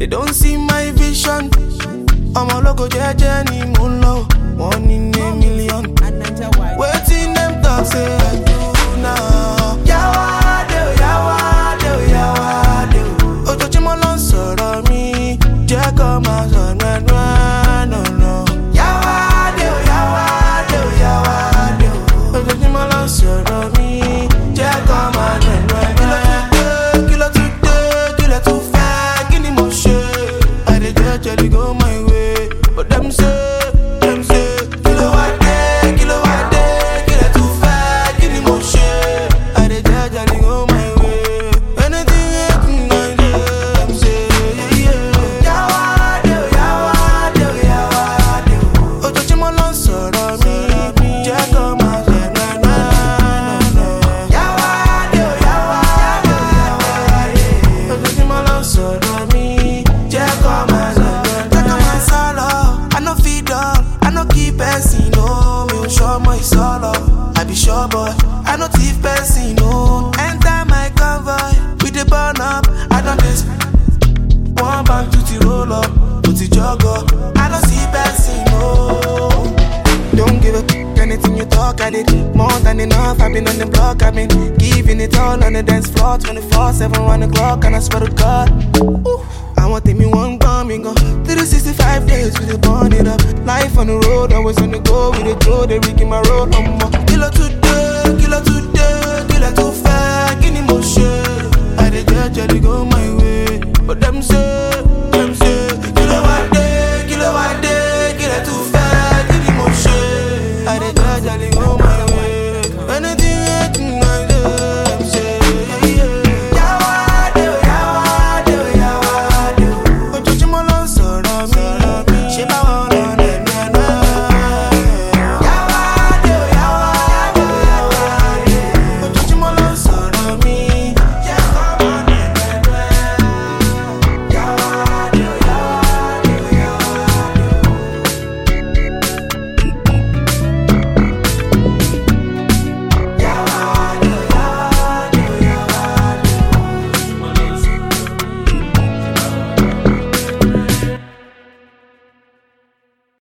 don't see my vision. I'm a logo jeje ni mo nlo. 1 in a million. Waiting them talk say I do now. Yawade, yawade, yawade. Ojoojúmọ́ ló ń sọ̀rọ̀ mi. Jẹ́ kó máa sọ̀rọ̀ no no. Yawade, yawade, yawade. Ojoojúmọ́ ló ń sọ̀rọ̀ mi. Jẹ́ kó máa sọ̀rọ̀ kí ló tún dé, kí ló tún fẹ́, kí ni mo ṣe? I dey jejely go my way, but them say. I be sure boy, I no thief person, no. Enter my convoy, we dey burn up. I don't miss one bank to the roll up, put the jog up. I don't see person, no. Don't give up anything you talk, I did more than enough. I've been on the block, I've been giving it all on the dance floor, 24/7, 1 o'clock, and I swear to God. Ooh. I want me one coming go 365 days we dey burn it up. Life on the road, always on the go. We dey throw the rig in my road. Kilo today, kilo too far. Kini mo ṣe? I dey jejely go my way.